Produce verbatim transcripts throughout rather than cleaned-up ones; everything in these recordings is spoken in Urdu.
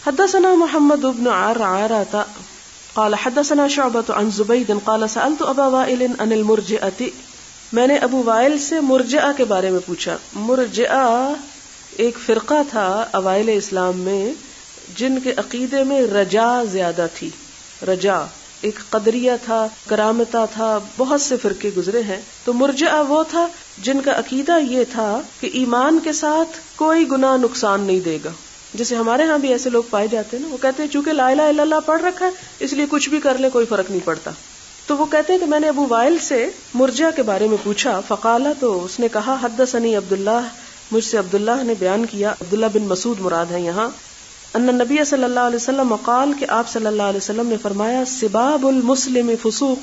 حدثنا محمد بن عرعرة قال حدثنا شعبة عن زبيد قال سألت أبا وائل عن المرجئة، میں نے ابو وائل سے مرجئہ کے بارے میں پوچھا. مرجئہ ایک فرقہ تھا اوائل اسلام میں جن کے عقیدے میں رجا زیادہ تھی. رجا ایک قدریہ تھا، کرامتہ تھا، بہت سے فرقے گزرے ہیں. تو مرجئہ وہ تھا جن کا عقیدہ یہ تھا کہ ایمان کے ساتھ کوئی گناہ نقصان نہیں دے گا. جیسے ہمارے ہاں بھی ایسے لوگ پائے جاتے ہیں نا، وہ کہتے ہیں چونکہ لا الہ الا اللہ پڑھ رکھا ہے اس لیے کچھ بھی کر لیں کوئی فرق نہیں پڑتا. تو وہ کہتے ہیں کہ میں نے ابو وائل سے مرجئہ کے بارے میں پوچھا. فقالا، تو اس نے کہا حدثنی عبداللہ، مجھ سے عبداللہ نے بیان کیا، عبداللہ بن مسعود مراد ہے یہاں، ان نبی صلی اللہ علیہ وسلم قال، کہ آپ صلی اللہ علیہ وسلم نے فرمایا سباب المسلم فسوق،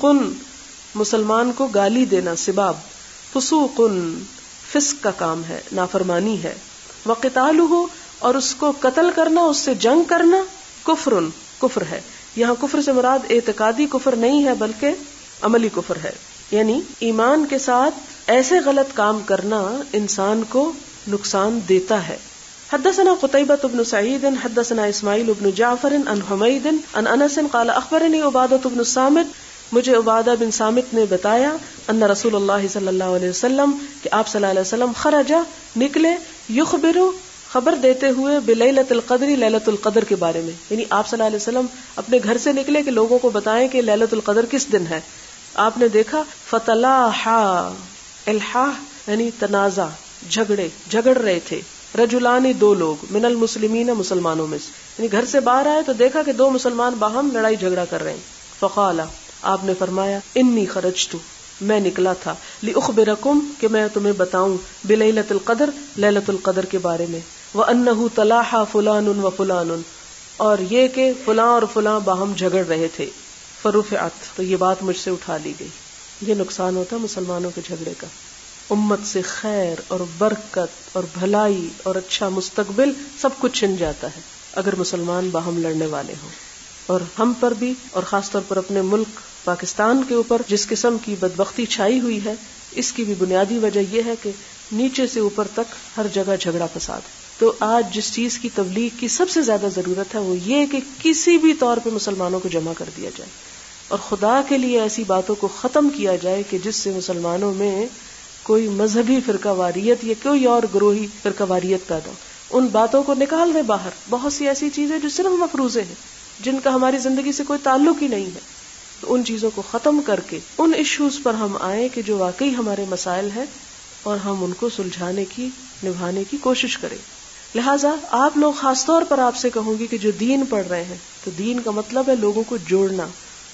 مسلمان کو گالی دینا سباب فسوق فسق کا کام ہے، نافرمانی ہے. وقتالہ، اور اس کو قتل کرنا، اس سے جنگ کرنا، کفر کفر ہے. یہاں کفر سے مراد اعتقادی کفر نہیں ہے بلکہ عملی کفر ہے، یعنی ایمان کے ساتھ ایسے غلط کام کرنا انسان کو نقصان دیتا ہے. حدثنا قتيبة بن سعيد حدثنا اسماعیل بن جعفر عن حمید عن انس قال اخبرني عبادة بن الصامت، مجھے عبادہ بن صامت نے بتایا ان رسول اللہ صلی اللہ علیہ وسلم، کہ آپ صلی اللہ علیہ وسلم خرج نکلے، یخبر خبر دیتے ہوئے بلیلۃ القدر، لیلۃ القدر کے بارے میں. یعنی آپ صلی اللہ علیہ وسلم اپنے گھر سے نکلے کہ لوگوں کو بتائیں کہ لیلۃ القدر کس دن ہے. آپ نے دیکھا فتلاحا، الحاح یعنی تنازع، جھگڑے جھگڑ رہے تھے، رجلانی دو لوگ، من المسلمین مسلمانوں میں سے، یعنی گھر سے باہر آئے تو دیکھا کہ دو مسلمان باہم لڑائی جھگڑا کر رہے ہیں. فقال، آپ نے فرمایا انی خرجت، میں نکلا تھا، لأخبرکم، کہ میں تمہیں بتاؤں، بلیلۃ القدر، لیلۃ القدر کے بارے میں، وانہ تلاحا فلان و فلان، اور یہ کہ فلاں اور فلاں باہم جھگڑ رہے تھے. فرفعت، تو یہ بات مجھ سے اٹھا لی گئی. یہ نقصان ہوتا مسلمانوں کے جھگڑے کا، امت سے خیر اور برکت اور بھلائی اور اچھا مستقبل سب کچھ چھن جاتا ہے اگر مسلمان باہم لڑنے والے ہوں. اور ہم پر بھی، اور خاص طور پر اپنے ملک پاکستان کے اوپر جس قسم کی بدبختی چھائی ہوئی ہے، اس کی بھی بنیادی وجہ یہ ہے کہ نیچے سے اوپر تک ہر جگہ جھگڑا فساد. تو آج جس چیز کی تبلیغ کی سب سے زیادہ ضرورت ہے وہ یہ کہ کسی بھی طور پہ مسلمانوں کو جمع کر دیا جائے، اور خدا کے لیے ایسی باتوں کو ختم کیا جائے کہ جس سے مسلمانوں میں کوئی مذہبی فرقہ واریت یا کوئی اور گروہی فرقہ واریت پیدا ہو. ان باتوں کو نکال دیں باہر. بہت سی ایسی چیزیں جو صرف مفروضے ہیں، جن کا ہماری زندگی سے کوئی تعلق ہی نہیں ہے، تو ان چیزوں کو ختم کر کے ان ایشوز پر ہم آئیں کہ جو واقعی ہمارے مسائل ہیں، اور ہم ان کو سلجھانے کی، نبھانے کی کوشش کریں. لہٰذا آپ لوگ، خاص طور پر آپ سے کہوں گی کہ جو دین پڑھ رہے ہیں، تو دین کا مطلب ہے لوگوں کو جوڑنا.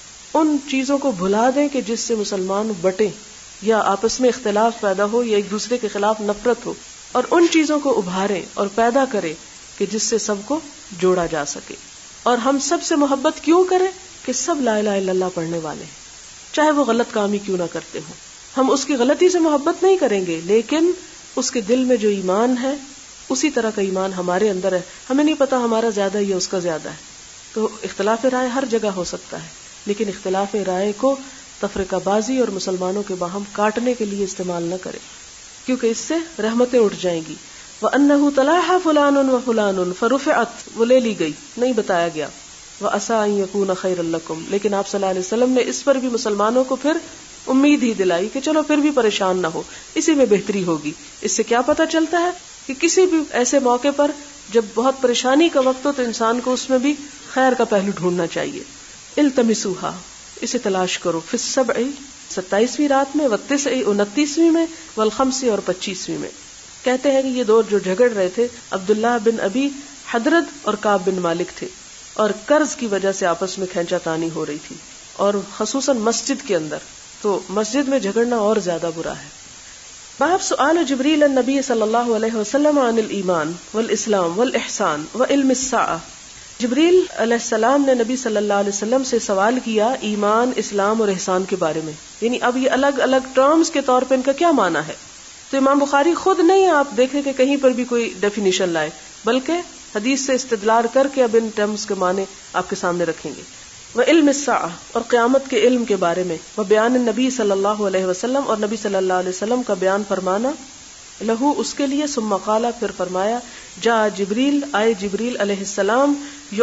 ان چیزوں کو بھلا دیں کہ جس سے مسلمان بٹیں یا آپس میں اختلاف پیدا ہو یا ایک دوسرے کے خلاف نفرت ہو، اور ان چیزوں کو ابھاریں اور پیدا کریں کہ جس سے سب کو جوڑا جا سکے. اور ہم سب سے محبت کیوں کریں؟ کہ سب لا الہ الا اللہ پڑھنے والے ہیں، چاہے وہ غلط کام ہی کیوں نہ کرتے ہوں. ہم اس کی غلطی سے محبت نہیں کریں گے، لیکن اس کے دل میں جو ایمان ہے اسی طرح کا ایمان ہمارے اندر ہے. ہمیں نہیں پتا ہمارا زیادہ ہے یا اس کا زیادہ ہے. تو اختلاف رائے ہر جگہ ہو سکتا ہے، لیکن اختلاف رائے کو تفرقہ بازی اور مسلمانوں کے باہم کاٹنے کے لیے استعمال نہ کرے، کیونکہ اس سے رحمتیں اٹھ جائیں گی. وَأَنَّهُ تَلَاحَ فُلَانٌ وَفُلَانٌ فَرُفِعَتْ، وہ لے لی گئی، نہیں بتایا گیا. وَعَسَىٰ أَن يَكُونَ خَيْرًا لَكُمْ، لیکن آپ صلی اللہ علیہ وسلم نے اس پر بھی مسلمانوں کو پھر امید ہی دلائی کہ چلو پھر بھی پریشان نہ ہو، اسی میں بہتری ہوگی. اس سے کیا پتہ چلتا ہے کہ کسی بھی ایسے موقع پر جب بہت پریشانی کا وقت ہو تو انسان کو اس میں بھی خیر کا پہلو ڈھونڈنا چاہیے. التمسوها، اسے تلاش کرو، فی السبع، ستائیسویں رات میں، والتسع، انتیسویں میں، والخمس، اور پچیسویں میں. کہتے ہیں کہ یہ دو جو جھگڑ رہے تھے عبداللہ بن ابی حضرت اور کعب بن مالک تھے، اور قرض کی وجہ سے آپس میں کھینچا تانی ہو رہی تھی، اور خصوصاً مسجد کے اندر. تو مسجد میں جھگڑنا اور زیادہ برا ہے. باب سؤال جبریل النبی صلی اللہ علیہ وسلم عن الایمان والاسلام والاحسان وعلم الساعہ. جبریل علیہ السلام نے نبی صلی اللہ علیہ وسلم سے سوال کیا ایمان، اسلام اور احسان کے بارے میں. یعنی اب یہ الگ الگ ٹرمز کے طور پہ ان کا کیا معنی ہے. تو امام بخاری خود نہیں آپ دیکھیں کہ کہیں پر بھی کوئی ڈیفینیشن لائے، بلکہ حدیث سے استدلال کر کے اب ان ٹرمز کے معنی آپ کے سامنے رکھیں گے. وعلم الساعہ، اور قیامت کے علم کے بارے میں. وبیان النبی صلی اللہ علیہ وسلم، اور نبی صلی اللہ علیہ وسلم کا بیان فرمانا. لہو اس کے لیے، ثم قال پھر فرمایا، جا جبریل آئے جبریل علیہ السلام،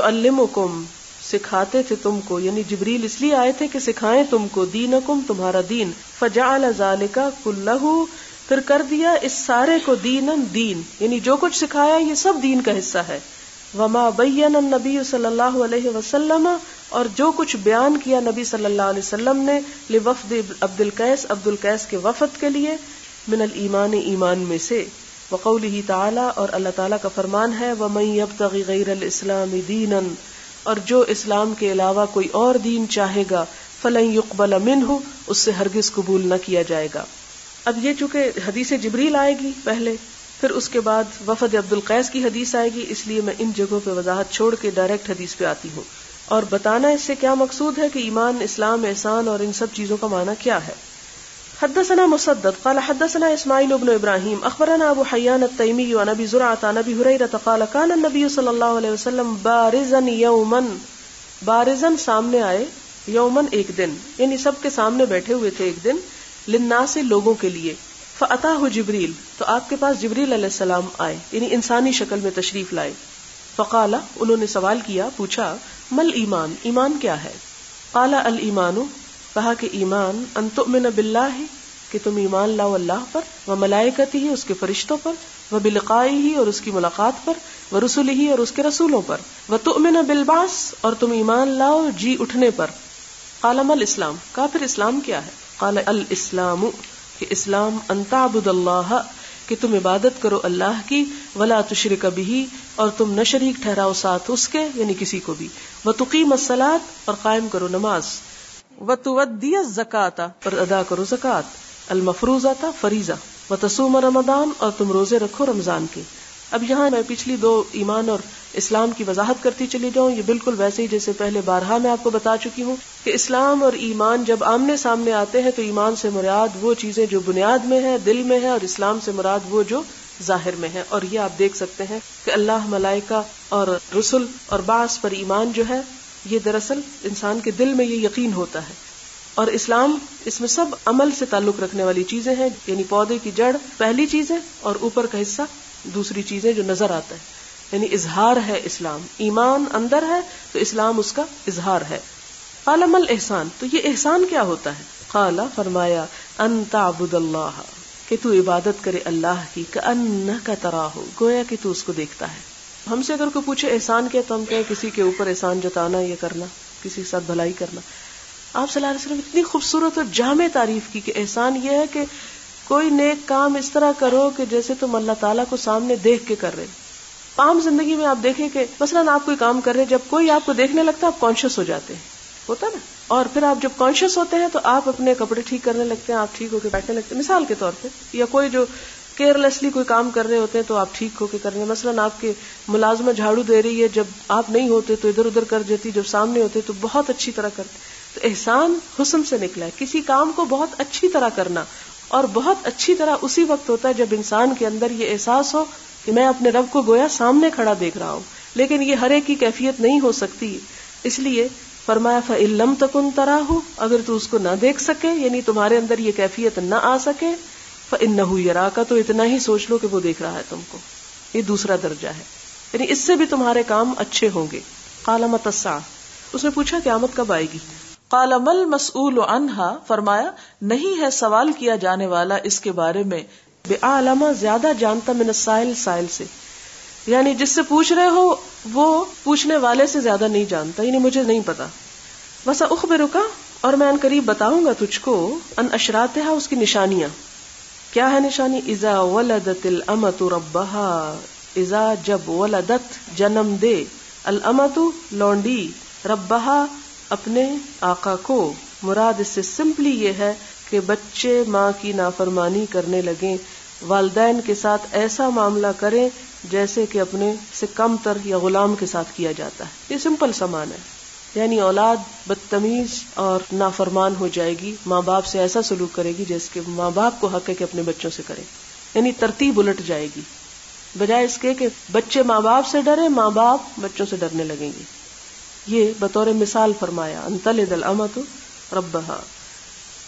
یعلمکم سکھاتے تھے تم کو، یعنی جبریل اس لیے آئے تھے کہ سکھائیں تم کو، دینکم تمہارا دین، فجعل ذالک کلہ پھر کر دیا اس سارے کو دینن دین، یعنی جو کچھ سکھایا یہ سب دین کا حصہ ہے. وما بین النبی صلی اللہ علیہ وسلم اور جو کچھ بیان کیا نبی صلی اللہ علیہ وسلم نے لوفد عبد القیس عبد القیس کے وفد کے لیے، من الایمان ایمان میں سے، وقولہ تعالی اور اللہ تعالیٰ کا فرمان ہے، ومن یبتغی غیر الاسلام دینا اور جو اسلام کے علاوہ کوئی اور دین چاہے گا، فلن یقبل منہ اس سے ہرگز قبول نہ کیا جائے گا. اب یہ چونکہ حدیث جبریل آئے گی پہلے، پھر اس کے بعد وفد عبد القیس کی حدیث آئے گی، اس لیے میں ان جگہوں پہ وضاحت چھوڑ کے ڈائریکٹ حدیث پہ آتی ہوں اور بتانا اس سے کیا مقصود ہے کہ ایمان، اسلام، احسان اور ان سب چیزوں کا معنی کیا ہے. حدثنا مسدد قال حدثنا اسماعیل بن ابراہیم اخبرنا ابو حیان التیمی عن ابی زرعۃ عن ابی ہریرہ قال کان النبی صلی اللہ علیہ وسلم بارزا یوما، بارزا سامنے آئے، یوما ایک دن، یعنی سب کے سامنے بیٹھے ہوئے تھے ایک دن، للناس لوگوں کے لیے، فاتاہ جبریل تو آپ کے پاس جبریل علیہ السلام آئے، یعنی انسانی شکل میں تشریف لائے. فقال انہوں نے سوال کیا، پوچھا، مل ایمان ایمان کیا ہے؟ قال الایمان کہا کہ ایمان ان تؤمن باللہ کہ تم ایمان لاؤ اللہ پر، وملائکتہ اس کے فرشتوں پر، وبلقائہ اور اس کی ملاقات پر، ورسلہ اور اس کے رسولوں پر، وتؤمن بالبعث اور تم ایمان لاؤ جی اٹھنے پر. قال مل اسلام کہا پھر اسلام کیا ہے؟ قال الاسلام کہ اسلام ان تعبد اللہ کہ تم عبادت کرو اللہ کی، ولا تشرک بہ اور تم نہ شریک ٹھہراؤ ساتھ اس کے یعنی کسی کو بھی، وتقیم الصلاۃ اور قائم کرو نماز، وتؤدی الزکاۃ اور ادا کرو زکات، المفروضۃ فریضہ، وتصوم رمضان اور تم روزے رکھو رمضان کے. اب یہاں میں پچھلی دو ایمان اور اسلام کی وضاحت کرتی چلی جاؤں، یہ بالکل ویسے ہی جیسے پہلے بارہا میں آپ کو بتا چکی ہوں کہ اسلام اور ایمان جب آمنے سامنے آتے ہیں تو ایمان سے مراد وہ چیزیں جو بنیاد میں ہے، دل میں ہے، اور اسلام سے مراد وہ جو ظاہر میں ہے. اور یہ آپ دیکھ سکتے ہیں کہ اللہ، ملائکہ اور رسل اور بعث پر ایمان جو ہے یہ دراصل انسان کے دل میں یہ یقین ہوتا ہے. اور اسلام اس میں سب عمل سے تعلق رکھنے والی چیزیں ہیں، یعنی پودے کی جڑ پہلی چیز ہے اور اوپر کا حصہ دوسری چیزیں جو نظر آتا ہے، یعنی اظہار ہے اسلام. ایمان اندر ہے تو اسلام اس کا اظہار ہے. قال مل احسان تو یہ احسان کیا ہوتا ہے؟ قال فرمایا ان تعبد اللہ کہ تو عبادت کرے اللہ کی، کأنک تراہ گویا کہ تو اس کو دیکھتا ہے. ہم سے اگر کوئی پوچھے احسان کیا تو ہم کہیں کسی کے اوپر احسان جتانا، یہ کرنا، کسی کے ساتھ بھلائی کرنا. آپ صلی اللہ علیہ وسلم اتنی خوبصورت اور جامع تعریف کی کہ احسان یہ ہے کہ کوئی نیک کام اس طرح کرو کہ جیسے تم اللہ تعالیٰ کو سامنے دیکھ کے کر رہے. عام زندگی میں آپ دیکھیں کہ مثلاً آپ کوئی کام کر رہے، جب کوئی آپ کو دیکھنے لگتا ہے آپ کانشیس ہو جاتے ہیں، ہوتا نا، اور پھر آپ جب کانشیس ہوتے ہیں تو آپ اپنے کپڑے ٹھیک کرنے لگتے ہیں، آپ ٹھیک ہو کے بیٹھنے لگتے ہیں مثال کے طور پہ. یا کوئی جو کیئرلیسلی کوئی کام کر رہے ہوتے ہیں تو آپ ٹھیک ہو کے کر رہے ہیں. مثلاً آپ کے ملازمہ جھاڑو دے رہی ہے، جب آپ نہیں ہوتے تو ادھر ادھر کر دیتی، جب سامنے ہوتے تو بہت اچھی طرح کرتے. تو احسان حسن سے نکلا ہے، کسی کام کو بہت اچھی طرح کرنا. اور بہت اچھی طرح اسی وقت ہوتا ہے جب انسان کے اندر یہ احساس ہو کہ میں اپنے رب کو گویا سامنے کھڑا دیکھ رہا ہوں. لیکن یہ ہر ایک کی کیفیت نہیں ہو سکتی، اس لیے فرمایا فَإِن لَمْ تَكُنْ تَرَاهُ اگر تو اس کو نہ دیکھ سکے، یعنی تمہارے اندر یہ کیفیت نہ آ سکے، فَإِنَّهُ يَرَاكَ تو اتنا ہی سوچ لو کہ وہ دیکھ رہا ہے تم کو. یہ دوسرا درجہ ہے، یعنی اس سے بھی تمہارے کام اچھے ہوں گے. قَالَ مَتَى السَّاعَةُ اس نے پوچھا قیامت کب آئے گی؟ قال مل مسئول عنہا فرمایا نہیں ہے سوال کیا جانے والا اس کے بارے میں بعالم زیادہ جانتا من السائل سائل سے، یعنی جس سے پوچھ رہے ہو وہ پوچھنے والے سے زیادہ نہیں جانتا، یعنی مجھے نہیں پتا. وسا اخبرک اور میں ان قریب بتاؤں گا تجھ کو، ان اشراتها اس کی نشانیاں. کیا ہے نشانی؟ اذا ولدت الامۃ ربها اذا جب ولدت جنم دے، الامۃ لونڈی، ربها اپنے آقا کو. مراد اس سے سمپلی یہ ہے کہ بچے ماں کی نافرمانی کرنے لگیں، والدین کے ساتھ ایسا معاملہ کریں جیسے کہ اپنے سے کم تر یا غلام کے ساتھ کیا جاتا ہے. یہ سمپل سامان ہے، یعنی اولاد بدتمیز اور نافرمان ہو جائے گی، ماں باپ سے ایسا سلوک کرے گی جیسے کہ ماں باپ کو حق ہے کہ اپنے بچوں سے کرے، یعنی ترتیب الٹ جائے گی. بجائے اس کے کہ بچے ماں باپ سے ڈرے، ماں باپ بچوں سے ڈرنے لگیں گے. یہ بطور مثال فرمایا ان تلد الامۃ ربها.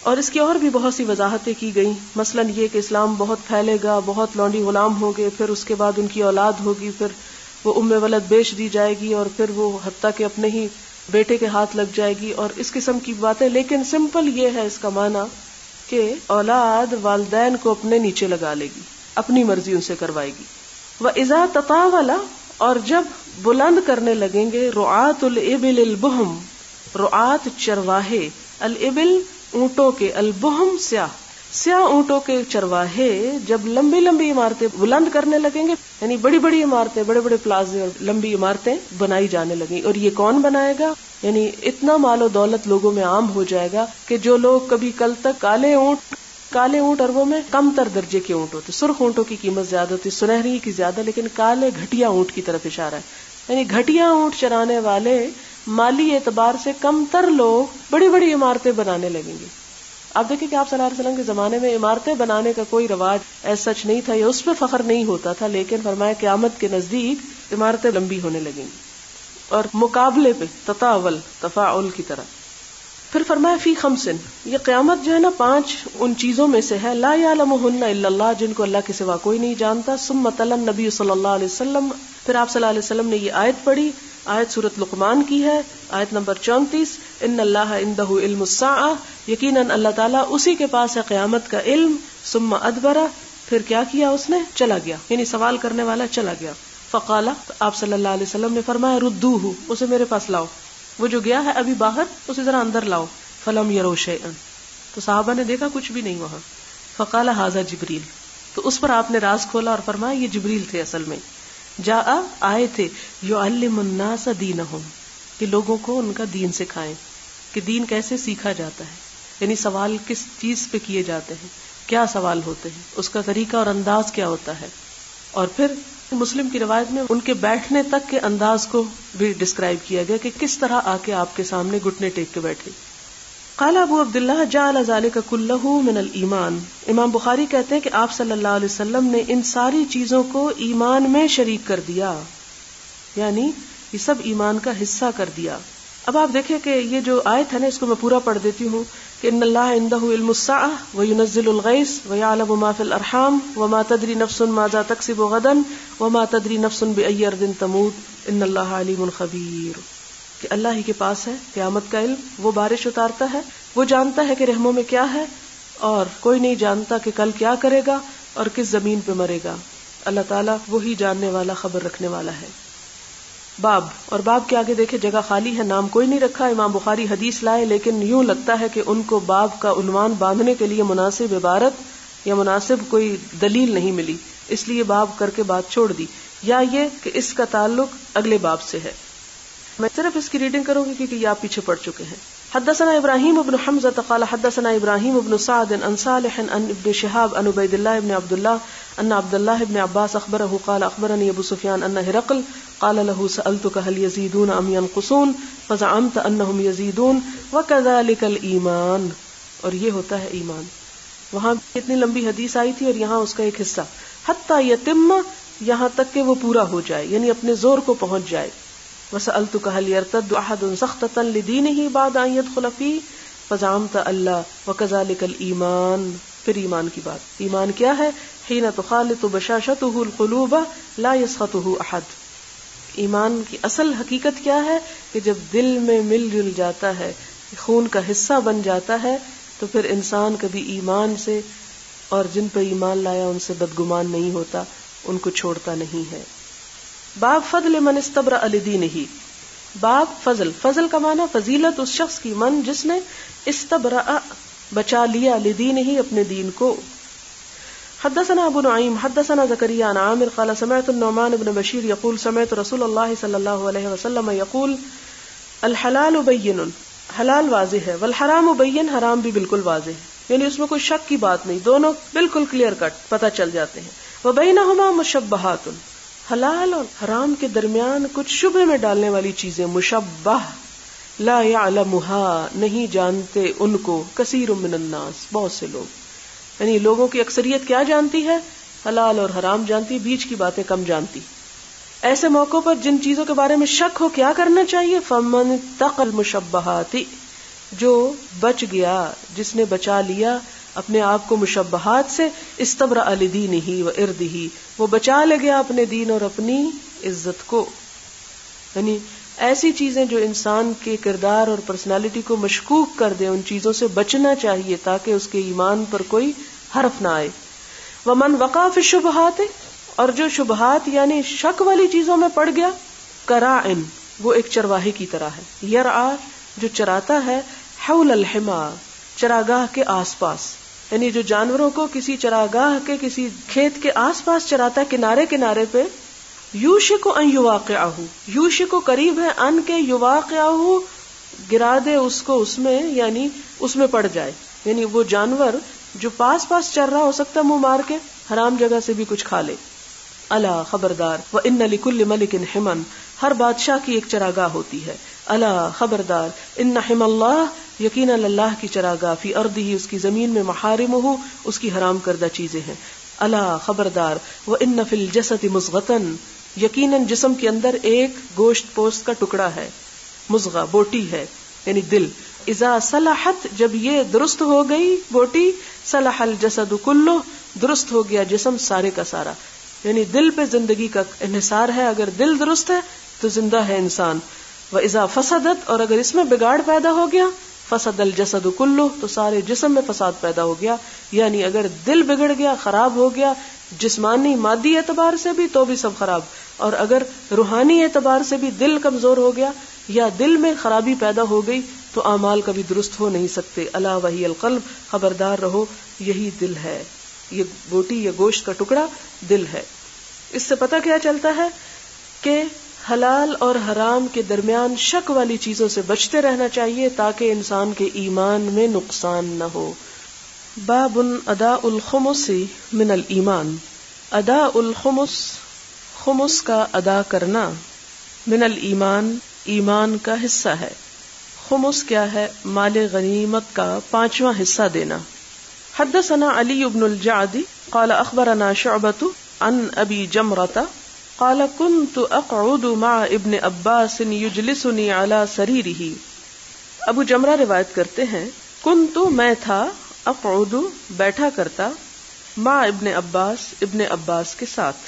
اور اس کی اور بھی بہت سی وضاحتیں کی گئیں، مثلا یہ کہ اسلام بہت پھیلے گا، بہت لونڈی غلام ہوں گے، پھر اس کے بعد ان کی اولاد ہوگی، پھر وہ ام ولد بیچ دی جائے گی، اور پھر وہ حتیٰ کہ اپنے ہی بیٹے کے ہاتھ لگ جائے گی، اور اس قسم کی باتیں. لیکن سمپل یہ ہے اس کا معنی کہ اولاد والدین کو اپنے نیچے لگا لے گی، اپنی مرضی ان سے کروائے گی. وَإِذَا تَطَاوَلَ، اور جب بلند کرنے لگیں گے، رعاة الإبل البہم، رعاة چرواہے، الابل اونٹوں کے، البہم سیاہ سیاہ اونٹوں کے چرواہے جب لمبی لمبی عمارتیں بلند کرنے لگیں گے، یعنی بڑی بڑی عمارتیں، بڑے بڑے پلازے اور لمبی عمارتیں بنائی جانے لگیں. اور یہ کون بنائے گا؟ یعنی اتنا مال و دولت لوگوں میں عام ہو جائے گا کہ جو لوگ کبھی کل تک کالے اونٹ کالے اونٹ اربوں میں کم تر درجے کے اونٹ ہوتے، سرخ اونٹوں کی قیمت زیادہ ہوتی، سنہری کی زیادہ، لیکن کالے گھٹیا اونٹ کی طرف اشارہ ہے. یعنی گھٹیا اونٹ چرانے والے مالی اعتبار سے کم تر لوگ بڑی بڑی عمارتیں بنانے لگیں گے. آپ دیکھیں کہ آپ صلی اللہ علیہ وسلم کے زمانے میں عمارتیں بنانے کا کوئی رواج ایسا سچ نہیں تھا، یا اس پہ فخر نہیں ہوتا تھا، لیکن فرمایا قیامت کے نزدیک عمارتیں لمبی ہونے لگیں گی، اور مقابلے پہ تطاول تفاعل کی طرح. پھر فرمایا فی خمسن، یہ قیامت جو ہے نا پانچ ان چیزوں میں سے ہے، لا یعلمہن الا اللہ، جن کو اللہ کے سوا کوئی نہیں جانتا. ثم تلا النبی صلی اللہ علیہ وسلم، پھر آپ صلی اللہ علیہ وسلم نے یہ آیت پڑھی، آیت سورۃ لقمان کی ہے، آیت نمبر چونتیس، ان اللہ عندہ علم الساعہ، یقیناً اللہ تعالیٰ اسی کے پاس ہے قیامت کا علم. ثم ادبر، پھر کیا کیا اس نے؟ چلا گیا، یعنی سوال کرنے والا چلا گیا. فقال، آپ صلی اللہ علیہ وسلم نے فرمایا ردوہ، اسے میرے پاس لاؤ، وہ جو گیا ہے ابھی باہر اسے ذرا اندر لاؤ. فلم یروا شیئا، تو صحابہ نے دیکھا کچھ بھی نہیں وہاں. فقال ھذا جبریل، تو اس پر آپ نے راز کھولا اور فرمایا یہ جبریل تھے اصل میں. جاء، آئے تھے، یعلم الناس دینہم، کہ لوگوں کو ان کا دین سکھائیں کہ دین کیسے سیکھا جاتا ہے، یعنی سوال کس چیز پہ کیے جاتے ہیں، کیا سوال ہوتے ہیں، اس کا طریقہ اور انداز کیا ہوتا ہے. اور پھر مسلم کی روایت میں ان کے بیٹھنے تک کے انداز کو بھی ڈسکرائب کیا گیا کہ کس طرح آ کے آپ کے سامنے گھٹنے ٹیک کے بیٹھے. قال ابو عبداللہ جعل ذلك كله من الایمان، امام بخاری کہتے ہیں کہ آپ صلی اللہ علیہ وسلم نے ان ساری چیزوں کو ایمان میں شریک کر دیا، یعنی یہ سب ایمان کا حصہ کر دیا. اب آپ دیکھیں کہ یہ جو آیت ہے نا، اس کو میں پورا پڑھ دیتی ہوں کہ ان اللہ عندہ علم الساعة وینزل الغیث ویعلم ما فی الارحام وما تدری نفس ماذا تکسب غدا وما تدری نفس بأی ارض تموت ان اللہ علیم خبیر، کہ اللہ ہی کے پاس ہے قیامت کا علم، وہ بارش اتارتا ہے، وہ جانتا ہے کہ رحموں میں کیا ہے، اور کوئی نہیں جانتا کہ کل کیا کرے گا اور کس زمین پہ مرے گا. اللہ تعالیٰ وہی جاننے والا، خبر رکھنے والا ہے. باب، اور باب کے آگے دیکھیں جگہ خالی ہے، نام کوئی نہیں رکھا. امام بخاری حدیث لائے لیکن یوں لگتا ہے کہ ان کو باب کا عنوان باندھنے کے لیے مناسب عبارت یا مناسب کوئی دلیل نہیں ملی، اس لیے باب کر کے بات چھوڑ دی، یا یہ کہ اس کا تعلق اگلے باب سے ہے. میں صرف اس کی ریڈنگ کروں گی کیونکہ یہ آپ پیچھے پڑ چکے ہیں. حدثنا ابراہیم ابن حمزہ قال حدثنا ابراہیم ابن سعد عن صالح عن ابن شهاب عن عبید اللہ ابن عبد اللہ ان عبد اللہ ابن عباس اخبره قال اخبرني ابو سفیان ان هرقل قال له سألتك هل يزيدون ام ينقصون فزعمت انهم يزيدون وكذلك الايمان. اور یہ ہوتا ہے ایمان. وہاں اتنی لمبی حدیث آئی تھی اور یہاں اس کا ایک حصہ، حتی یتم، یہاں تک کہ وہ پورا ہو جائے، یعنی اپنے زور کو پہنچ جائے. وسألتك هل يرتد أحد سخطة لدينه بعد أن يدخل فيه فزعمت الله وكذلك الإيمان. پھر ایمان کی بات. ایمان کیا ہے؟ حين تخالط بشاشته القلوب لا يسخطه أحد. ایمان کی اصل حقیقت کیا ہے کہ جب دل میں مل جل جاتا ہے، خون کا حصہ بن جاتا ہے، تو پھر انسان کبھی ایمان سے اور جن پہ ایمان لایا ان سے بدگمان نہیں ہوتا، ان کو چھوڑتا نہیں ہے. باب فضل من استبرأ لدینہ، باب فضل، فضل کا معنی فضیلت اس شخص کی، من جس نے استبرأ بچا لیا، لدینہ اپنے دین کو. حدثنا ابو نعیم حدثنا زکریا عن عامر قال سمعت النعمان بن بشیر یقول سمعت رسول اللہ صلی اللہ علیہ وسلم یقول الحلال بین، حلال واضح ہے، والحرام بین، حرام بھی بالکل واضح ہے، یعنی اس میں کوئی شک کی بات نہیں، دونوں بالکل کلیئر کٹ پتہ چل جاتے ہیں. وبینہما مشبہات، حلال اور حرام کے درمیان کچھ شبہ میں ڈالنے والی چیزیں، مشبہ، لا یعلمها، نہیں جانتے ان کو، کثیر من الناس، بہت سے لوگ، یعنی لوگوں کی اکثریت کیا جانتی ہے؟ حلال اور حرام جانتی، بیچ کی باتیں کم جانتی. ایسے موقعوں پر جن چیزوں کے بارے میں شک ہو کیا کرنا چاہیے؟ فمن اتقى المشبہات، جو بچ گیا، جس نے بچا لیا اپنے آپ کو مشبہات سے، استبرأ لدینہ و ارضہ، وہ بچا لے گیا اپنے دین اور اپنی عزت کو. یعنی ایسی چیزیں جو انسان کے کردار اور پرسنالٹی کو مشکوک کر دیں، ان چیزوں سے بچنا چاہیے تاکہ اس کے ایمان پر کوئی حرف نہ آئے. ومن وقع فی الشبہات، اور جو شبہات یعنی شک والی چیزوں میں پڑ گیا، کراعن، وہ ایک چرواہے کی طرح ہے. یرعا، جو چراتا ہے، حول الحما، چراگاہ کے آس پاس، یعنی جو جانوروں کو کسی چراگاہ کے کسی کھیت کے آس پاس چراتا ہے کنارے کنارے پہ. یوشک ان یواقعہ، یوشک قریب ہے، ان کے یواقعہ گرا دے اس کو اس میں، یعنی اس میں پڑ جائے. یعنی وہ جانور جو پاس پاس چر رہا، ہو سکتا ہے منہ مار کے حرام جگہ سے بھی کچھ کھا لے. الا، خبردار، وان لکل ملک حما، ہر بادشاہ کی ایک چراگاہ ہوتی ہے. الا، خبردار، ان حم اللہ، یقیناً اللہ کی چراگاہ، فی ارضہ، اس کی زمین میں، محارمہ، اس کی حرام کردہ چیزیں ہیں. الا، خبردار، وان فی الجسد مضغۃ، یقیناً جسم کے اندر ایک گوشت پوست کا ٹکڑا ہے، مضغہ بوٹی ہے، یعنی دل. اذا صلحت، جب یہ درست ہو گئی بوٹی، صلح الجسد کلہ، درست ہو گیا جسم سارے کا سارا. یعنی دل پہ زندگی کا انحصار ہے، اگر دل درست ہے تو زندہ ہے انسان. وَإِذَا فَسَدَتْ، اور اگر اس میں بگاڑ پیدا ہو گیا، فسد الجسد کلہ، تو سارے جسم میں فساد پیدا ہو گیا. یعنی اگر دل بگڑ گیا، خراب ہو گیا، جسمانی مادی اعتبار سے بھی تو بھی سب خراب، اور اگر روحانی اعتبار سے بھی دل کمزور ہو گیا یا دل میں خرابی پیدا ہو گئی تو اعمال کبھی درست ہو نہیں سکتے. الا وہی القلب، خبردار رہو، یہی دل ہے. یہ بوٹی یا گوشت کا ٹکڑا دل ہے. اس سے پتہ کیا چلتا ہے کہ حلال اور حرام کے درمیان شک والی چیزوں سے بچتے رہنا چاہیے تاکہ انسان کے ایمان میں نقصان نہ ہو. باب ادا الخمس من الایمان، ادا الخمس، خمس کا ادا کرنا، من الایمان، ایمان کا حصہ ہے. خمس کیا ہے؟ مال غنیمت کا پانچواں حصہ دینا. حدثنا علی بن الجعد قال اخبرنا شعبۃ عن ابی جمرۃ قال كنت اقعد مع ابن عباس يجلسني على سريره. ابو جمرہ روایت کرتے ہیں، کنت، میں تھا، اقعد، بیٹھا کرتا، مع ابن عباس، ابن عباس کے ساتھ،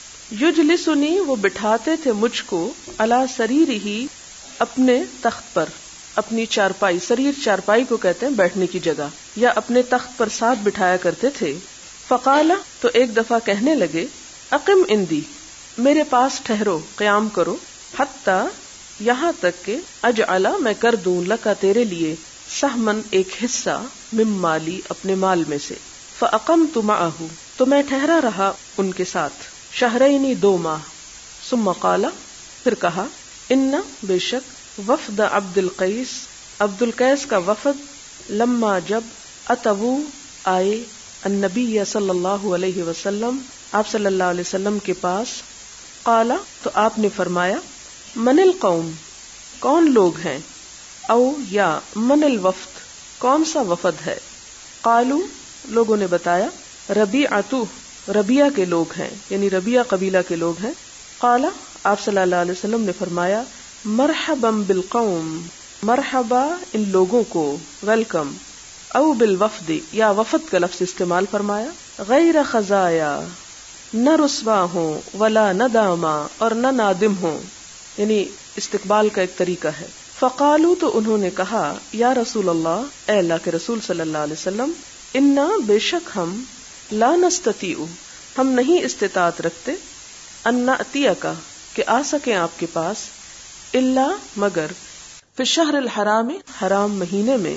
یجلسنی، وہ بٹھاتے تھے مجھ کو، علی سریرہ، اپنے تخت پر، اپنی چارپائی، سریر چارپائی کو کہتے ہیں بیٹھنے کی جگہ، یا اپنے تخت پر ساتھ بٹھایا کرتے تھے. فقال، تو ایک دفعہ کہنے لگے، اقم اندی، میرے پاس ٹھہرو، قیام کرو، حتی، یہاں تک کہ اجعل، میں کر دوں، لکا، تیرے لیے، سہمن، ایک حصہ، مم مالی، اپنے مال میں سے. فاقمت معہ، تو میں ٹھہرا رہا ان کے ساتھ، شہرینی، دو ماہ. ثم قال، پھر کہا، ان، بے شک، وفد عبد القیس، عبد القیس کا وفد، لما، جب، اتو، آئے، النبی صلی اللہ علیہ وسلم، آپ صلی اللہ علیہ وسلم کے پاس، قال، تو آپ نے فرمایا، من القوم، کون لوگ ہیں، او یا من الوفد، کون سا وفد ہے. قالو، لوگوں نے بتایا، ربیعۃ، ربیہ کے لوگ ہیں، یعنی ربیہ قبیلہ کے لوگ ہیں. قال، آپ صلی اللہ علیہ وسلم نے فرمایا، مرحبا بالقوم، مرحبا ان لوگوں کو، ویلکم. او بالوفد، یا وفد کا لفظ استعمال فرمایا. غیر خزایا، نہ رسوا ہوں، ولا نداما، اور نہ نادم ہوں، یعنی استقبال کا ایک طریقہ ہے. فقالو، تو انہوں نے کہا، یا رسول اللہ، اے اللہ کے رسول صلی اللہ علیہ وسلم، انا، بے شک ہم، لا نستطیع، ہم نہیں استطاعت رکھتے، ان نأتیک، کہ آ سکیں آپ کے پاس، الا، مگر، فی الشہر الحرام، حرام مہینے میں،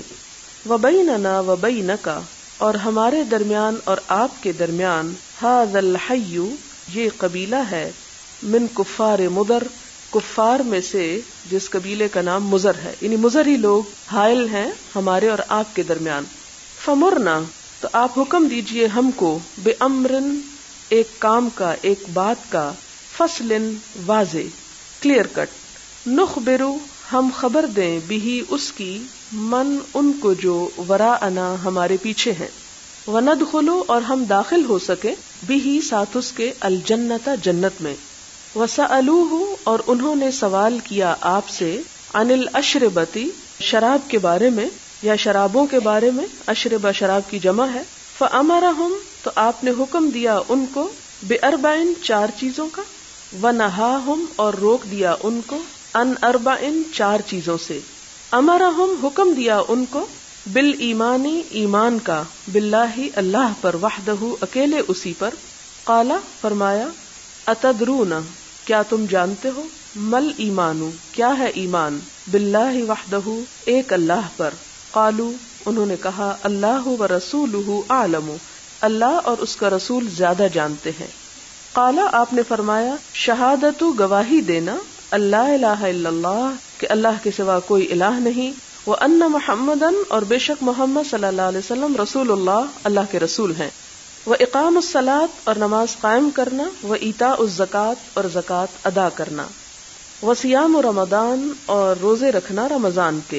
وبیننا وبینک، اور ہمارے درمیان اور آپ کے درمیان، ھذا الحی، یہ قبیلہ ہے، من کفار مضر، کفار میں سے جس قبیلے کا نام مضر ہے، یعنی مضری لوگ حائل ہیں ہمارے اور آپ کے درمیان. فمرنا، تو آپ حکم دیجئے ہم کو، بے امرن، ایک کام کا، ایک بات کا، فصلن، واضح، کلیئر کٹ، نخبرو، ہم خبر دیں، بھی اس کی، من، ان کو جو، وراءنا، ہمارے پیچھے ہیں، وندخلو، اور ہم داخل ہو سکے، بھی، ساتھ اس کے، الجنت، جنت میں. وسألوہ، اور انہوں نے سوال کیا آپ سے، عن الاشربتی، شراب کے بارے میں یا شرابوں کے بارے میں، اشربا شراب کی جمع ہے، فامرہم تو آپ نے حکم دیا ان کو، باربعین چار چیزوں کا، ونہاہم اور روک دیا ان کو، ان اربعین چار چیزوں سے، امرہم حکم دیا ان کو، بالایمانی ایمان کا، باللہ اللہ پر، وحدہ اکیلے اسی پر، قال فرمایا، اتدرون کیا تم جانتے ہو، مل ایمانو کیا ہے ایمان، باللہ وحدہ ایک اللہ پر، قالو انہوں نے کہا، اللہ و رسولہ اعلم اللہ اور اس کا رسول زیادہ جانتے ہیں، قال آپ نے فرمایا، شہادت گواہی دینا، اللہ الہ الا اللہ کہ اللہ کے سوا کوئی الہ نہیں، وان محمدن اور بے شک محمد صلی اللہ علیہ وسلم رسول اللہ اللہ کے رسول ہیں، واقام الصلاۃ اور نماز قائم کرنا، وایتاء الزکوٰۃ اور زکوٰۃ ادا کرنا، وصیام رمضان اور روزے رکھنا رمضان کے،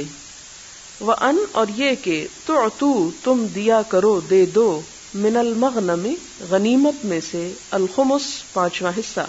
وان اور یہ کہ تعطو تم دیا کرو دے دو، من المغنم غنیمت میں سے، الخمس پانچواں حصہ،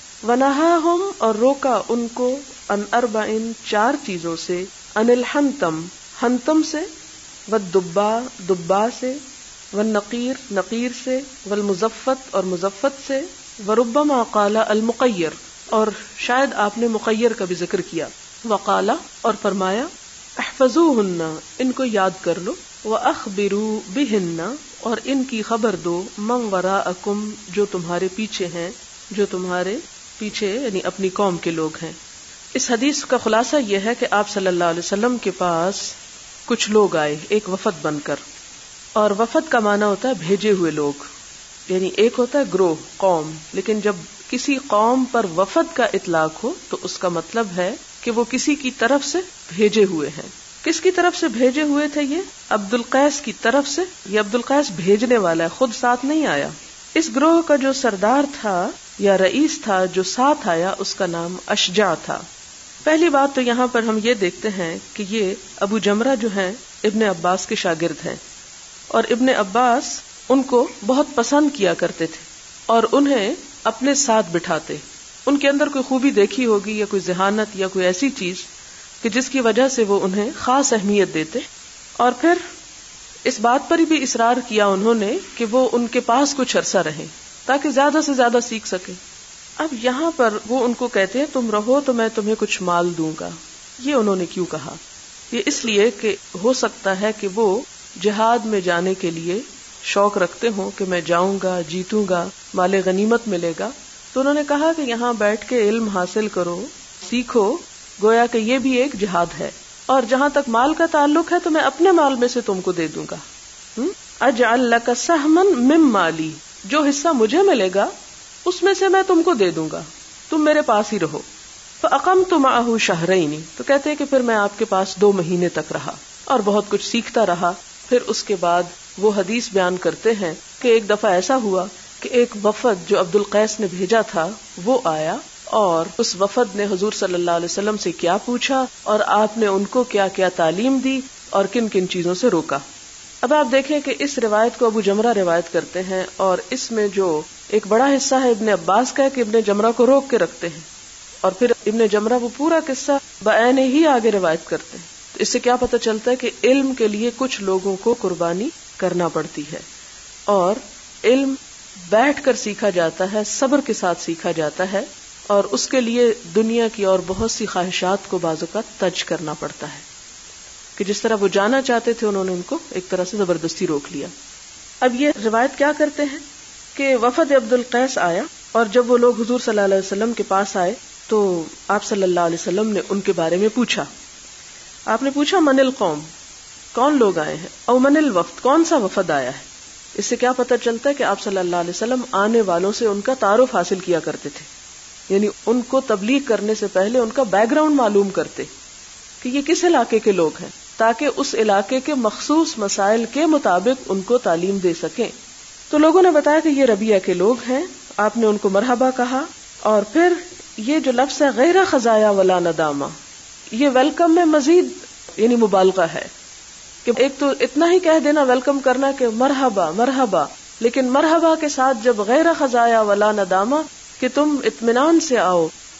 ونہاہم اور روکا ان کو، ان اربعین چار چیزوں سے، ان الحنتم حنتم سے، والدبا دبا سے، والنقیر نقیر سے، والمزفت اور مزفت سے، وربما قال المقیر اور شاید آپ نے مقیر کا بھی ذکر کیا، وقال اور فرمایا، احفظوہن ان کو یاد کر لو، واخبروا بہن اور ان کی خبر دو، من وراءکم جو تمہارے پیچھے ہیں، جو تمہارے پیچھے یعنی اپنی قوم کے لوگ ہیں۔ اس حدیث کا خلاصہ یہ ہے کہ آپ صلی اللہ علیہ وسلم کے پاس کچھ لوگ آئے ایک وفد بن کر، اور وفد کا معنی ہوتا ہے بھیجے ہوئے لوگ، یعنی ایک ہوتا ہے گروہ قوم، لیکن جب کسی قوم پر وفد کا اطلاق ہو تو اس کا مطلب ہے کہ وہ کسی کی طرف سے بھیجے ہوئے ہیں۔ کس کی طرف سے بھیجے ہوئے تھے یہ؟ عبد القیس کی طرف سے، یہ عبد القیس بھیجنے والا ہے، خود ساتھ نہیں آیا۔ اس گروہ کا جو سردار تھا یا رئیس تھا جو ساتھ آیا، اس کا نام اشجع تھا۔ پہلی بات تو یہاں پر ہم یہ دیکھتے ہیں کہ یہ ابو جمرہ جو ہیں ابن عباس کے شاگرد ہیں، اور ابن عباس ان کو بہت پسند کیا کرتے تھے اور انہیں اپنے ساتھ بٹھاتے۔ ان کے اندر کوئی خوبی دیکھی ہوگی یا کوئی ذہانت یا کوئی ایسی چیز کہ جس کی وجہ سے وہ انہیں خاص اہمیت دیتے، اور پھر اس بات پر بھی اصرار کیا انہوں نے کہ وہ ان کے پاس کچھ عرصہ رہیں تاکہ زیادہ سے زیادہ سیکھ سکیں۔ اب یہاں پر وہ ان کو کہتے ہیں تم رہو تو میں تمہیں کچھ مال دوں گا۔ یہ انہوں نے کیوں کہا؟ یہ اس لیے کہ ہو سکتا ہے کہ وہ جہاد میں جانے کے لیے شوق رکھتے ہوں کہ میں جاؤں گا، جیتوں گا، مال غنیمت ملے گا، تو انہوں نے کہا کہ یہاں بیٹھ کے علم حاصل کرو، سیکھو، گویا کہ یہ بھی ایک جہاد ہے، اور جہاں تک مال کا تعلق ہے تو میں اپنے مال میں سے تم کو دے دوں گا۔ اجعل لک سہما من مالی، جو حصہ مجھے ملے گا اس میں سے میں تم کو دے دوں گا، تم میرے پاس ہی رہو۔ فاقمت معه شہرین، تو کہتے ہیں کہ پھر میں آپ کے پاس دو مہینے تک رہا اور بہت کچھ سیکھتا رہا۔ پھر اس کے بعد وہ حدیث بیان کرتے ہیں کہ ایک دفعہ ایسا ہوا کہ ایک وفد جو عبد القیس نے بھیجا تھا وہ آیا، اور اس وفد نے حضور صلی اللہ علیہ وسلم سے کیا پوچھا اور آپ نے ان کو کیا کیا تعلیم دی اور کن کن چیزوں سے روکا۔ اب آپ دیکھیں کہ اس روایت کو ابو جمرہ روایت کرتے ہیں، اور اس میں جو ایک بڑا حصہ ہے ابن عباس کا ہے کہ ابن جمرہ کو روک کے رکھتے ہیں، اور پھر ابن جمرہ وہ پورا قصہ بعین ہی آگے روایت کرتے ہیں۔ تو اس سے کیا پتہ چلتا ہے کہ علم کے لیے کچھ لوگوں کو قربانی کرنا پڑتی ہے، اور علم بیٹھ کر سیکھا جاتا ہے، صبر کے ساتھ سیکھا جاتا ہے، اور اس کے لیے دنیا کی اور بہت سی خواہشات کو بعض اوقات تج کرنا پڑتا ہے، کہ جس طرح وہ جانا چاہتے تھے انہوں نے ان کو ایک طرح سے زبردستی روک لیا۔ اب یہ روایت کیا کرتے ہیں کہ وفد عبد القیس آیا، اور جب وہ لوگ حضور صلی اللہ علیہ وسلم کے پاس آئے تو آپ صلی اللہ علیہ وسلم نے ان کے بارے میں پوچھا۔ آپ نے پوچھا من القوم، کون لوگ آئے ہیں، او من الوفد، کون سا وفد آیا ہے۔ اس سے کیا پتہ چلتا ہے کہ آپ صلی اللہ علیہ وسلم آنے والوں سے ان کا تعارف حاصل کیا کرتے تھے، یعنی ان کو تبلیغ کرنے سے پہلے ان کا بیک گراؤنڈ معلوم کرتے کہ یہ کس علاقے کے لوگ ہیں، تاکہ اس علاقے کے مخصوص مسائل کے مطابق ان کو تعلیم دے سکیں۔ تو لوگوں نے بتایا کہ یہ ربیہ کے لوگ ہیں، آپ نے ان کو مرحبا کہا، اور پھر یہ جو لفظ ہے غیر خزایا ولا ندامہ، یہ ویلکم میں مزید یعنی مبالغہ ہے، کہ ایک تو اتنا ہی کہہ دینا ویلکم کرنا کہ مرحبا مرحبا، لیکن مرحبا کے ساتھ جب غیر خزایا ولا ندامہ کہ تم اطمینان سے آؤ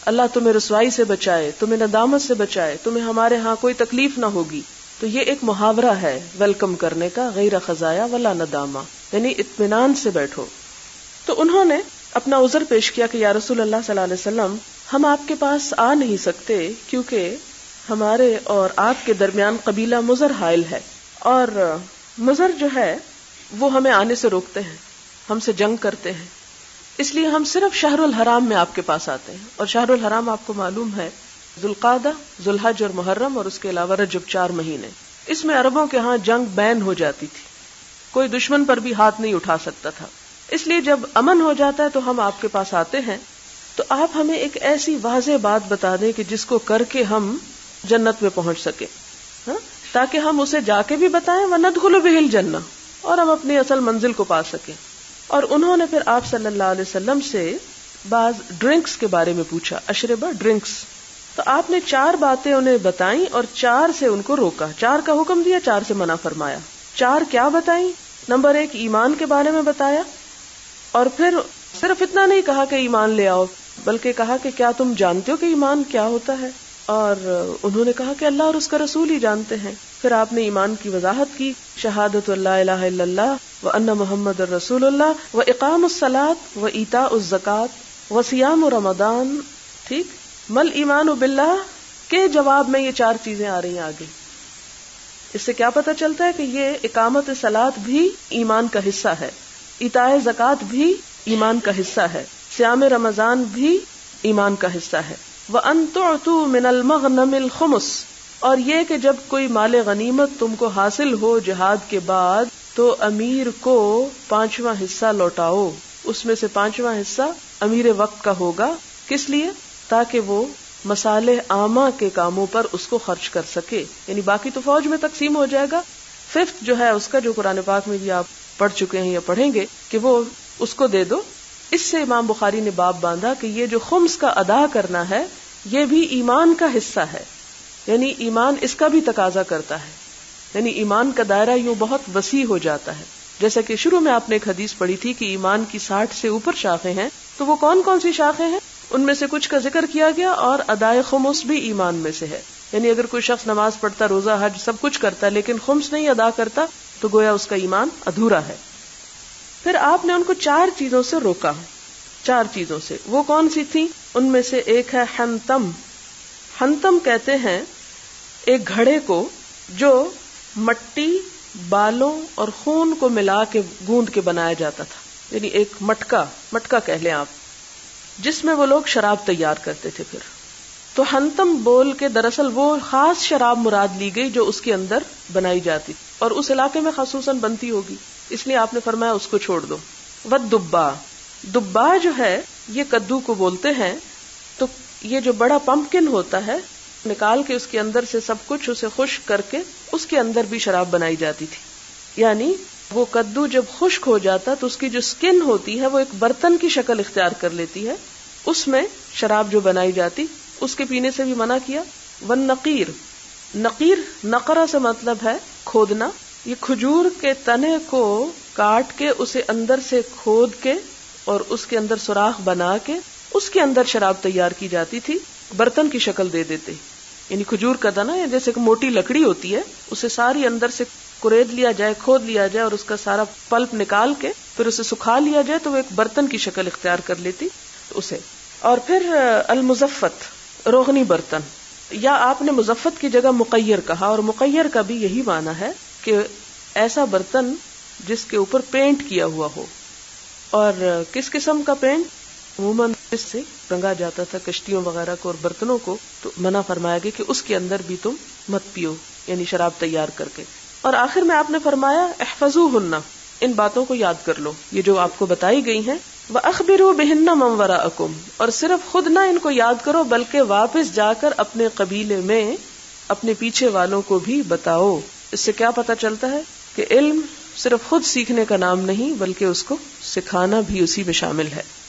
اللہ تمہیں رسوائی سے بچائے، تمہیں ندامت سے بچائے، تمہیں ہمارے ہاں کوئی تکلیف نہ ہوگی. تو یہ ایک محاورہ ہے ویلکم کرنے کا، غیر خزایا ولا ندامہ، یعنی اطمینان سے بیٹھو. تو انہوں نے اپنا عذر پیش کیا کہ یا رسول اللہ صلی اللہ علیہ وسلم ہم آپ کے پاس آ نہیں سکتے کیونکہ ہمارے اور آپ کے درمیان قبیلہ مضر حائل ہے، اور مضر جو ہے وہ ہمیں آنے سے روکتے ہیں، ہم سے جنگ کرتے ہیں، اس لیے ہم صرف شہر الحرام میں آپ کے پاس آتے ہیں. اور شہر الحرام آپ کو معلوم ہے ذوالقعدہ، ذوالحج اور محرم، اور اس کے علاوہ رجب، چار مہینے. اس میں عربوں کے ہاں جنگ بین ہو جاتی تھی، کوئی دشمن پر بھی ہاتھ نہیں اٹھا سکتا تھا. اس لیے جب امن ہو جاتا ہے تو ہم آپ کے پاس آتے ہیں. تو آپ ہمیں ایک ایسی واضح بات بتا دیں کہ جس کو کر کے ہم جنت میں پہنچ سکے، ہاں؟ تاکہ ہم اسے جا کے بھی بتائیں وَنَدْخُلُ بِهِ الْجَنَّةَ، اور ہم اپنی اصل منزل کو پا سکیں. اور انہوں نے پھر آپ صلی اللہ علیہ وسلم سے بعض ڈرنکس کے بارے میں پوچھا، اشربہ، ڈرنکس. تو آپ نے چار باتیں انہیں بتائیں اور چار سے ان کو روکا، چار کا حکم دیا، چار سے منع فرمایا. چار کیا بتائیں؟ نمبر ایک، ایمان کے بارے میں بتایا، اور پھر صرف اتنا نہیں کہا کہ ایمان لے آؤ، بلکہ کہا کہ کیا تم جانتے ہو کہ ایمان کیا ہوتا ہے؟ اور انہوں نے کہا کہ اللہ اور اس کا رسول ہی جانتے ہیں. پھر آپ نے ایمان کی وضاحت کی، شہادت اللہ الہ الا اللہ وان محمد الرسول اللہ واقام الصلاۃ وایتاء الزکوٰۃ وصیام رمضان. ٹھیک، مل ایمان باللہ کے جواب میں یہ چار چیزیں آ رہی ہیں آگے. اس سے کیا پتہ چلتا ہے کہ یہ اقامت صلاۃ بھی ایمان کا حصہ ہے، ایتاء زکوٰۃ بھی ایمان کا حصہ ہے، صیام رمضان بھی ایمان کا حصہ ہے. وَأَن تُعْتُوا مِنَ الْمَغْنَمِ الْخُمُسِ، اور یہ کہ جب کوئی مال غنیمت تم کو حاصل ہو جہاد کے بعد تو امیر کو پانچواں حصہ لوٹاؤ. اس میں سے پانچواں حصہ امیر وقت کا ہوگا. کس لیے؟ تاکہ وہ مصالح عامہ کے کاموں پر اس کو خرچ کر سکے. یعنی باقی تو فوج میں تقسیم ہو جائے گا، ففتھ جو ہے اس کا، جو قرآن پاک میں بھی آپ پڑھ چکے ہیں یا پڑھیں گے، کہ وہ اس کو دے دو. اس سے امام بخاری نے باب باندھا کہ یہ جو خمس کا ادا کرنا ہے یہ بھی ایمان کا حصہ ہے، یعنی ایمان اس کا بھی تقاضا کرتا ہے. یعنی ایمان کا دائرہ یوں بہت وسیع ہو جاتا ہے. جیسا کہ شروع میں آپ نے ایک حدیث پڑھی تھی کہ ایمان کی ساٹھ سے اوپر شاخیں ہیں، تو وہ کون کون سی شاخیں ہیں؟ ان میں سے کچھ کا ذکر کیا گیا، اور ادائے خمس بھی ایمان میں سے ہے. یعنی اگر کوئی شخص نماز پڑھتا، روزہ، حج سب کچھ کرتا ہے لیکن خمس نہیں ادا کرتا تو گویا اس کا ایمان ادھورا ہے. پھر آپ نے ان کو چار چیزوں سے روکا، چار چیزوں سے. وہ کون سی تھی؟ ان میں سے ایک ہے حنتم. حنتم کہتے ہیں ایک گھڑے کو جو مٹی، بالوں اور خون کو ملا کے گوند کے بنایا جاتا تھا. یعنی ایک مٹکا مٹکا کہہ لیں آپ، جس میں وہ لوگ شراب تیار کرتے تھے. پھر تو حنتم بول کے دراصل وہ خاص شراب مراد لی گئی جو اس کے اندر بنائی جاتی اور اس علاقے میں خصوصاً بنتی ہوگی، اس لیے آپ نے فرمایا اس کو چھوڑ دو. ودبا، دبا جو ہے یہ کدو کو بولتے ہیں. تو یہ جو بڑا پمپکن ہوتا ہے، نکال کے اس کے اندر سے سب کچھ اسے خشک کر کے اس کے اندر بھی شراب بنائی جاتی تھی. یعنی وہ کدو جب خشک ہو جاتا تو اس کی جو سکن ہوتی ہے وہ ایک برتن کی شکل اختیار کر لیتی ہے، اس میں شراب جو بنائی جاتی اس کے پینے سے بھی منع کیا. والنقیر، نقیر نقرہ سے مطلب ہے کھودنا. یہ کھجور کے تنے کو کاٹ کے اسے اندر سے کھود کے اور اس کے اندر سوراخ بنا کے اس کے اندر شراب تیار کی جاتی تھی، برتن کی شکل دے دیتے. یعنی کھجور کا تنا جیسے کہ موٹی لکڑی ہوتی ہے، اسے ساری اندر سے کرید لیا جائے، کھود لیا جائے اور اس کا سارا پلپ نکال کے پھر اسے سکھا لیا جائے تو وہ ایک برتن کی شکل اختیار کر لیتی اسے. اور پھر المزفت، روغنی برتن، یا آپ نے مزفت کی جگہ مقیر کہا، اور مقیر کا بھی یہی معنی ہے کہ ایسا برتن جس کے اوپر پینٹ کیا ہوا ہو. اور کس قسم کا پینٹ؟ عموماً اس سے رنگا جاتا تھا کشتیوں وغیرہ کو اور برتنوں کو، تو منع فرمایا گیا کہ اس کے اندر بھی تم مت پیو، یعنی شراب تیار کر کے. اور آخر میں آپ نے فرمایا احفظوہن، ان باتوں کو یاد کر لو، یہ جو آپ کو بتائی گئی ہیں. وَأَخْبِرُوا بِهِنَّ مَنْ وَرَاءَكُمْ، اور صرف خود نہ ان کو یاد کرو بلکہ واپس جا کر اپنے قبیلے میں اپنے پیچھے والوں کو بھی بتاؤ. اس سے کیا پتہ چلتا ہے کہ علم صرف خود سیکھنے کا نام نہیں بلکہ اس کو سکھانا بھی اسی میں شامل ہے.